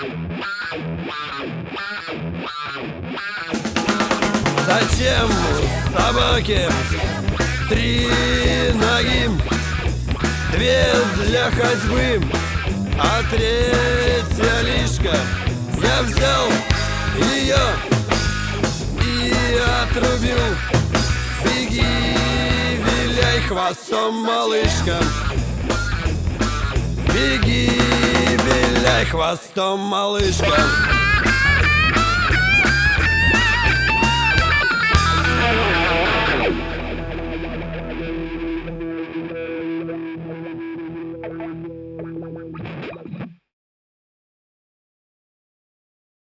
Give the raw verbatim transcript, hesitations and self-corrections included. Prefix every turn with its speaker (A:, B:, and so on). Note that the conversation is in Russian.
A: Зачем собаке три ноги? Две для ходьбы, а третья лишка. Я взял ее и отрубил. Беги, виляй хвостом, малышка. Беги, виляй хвостом, малышка.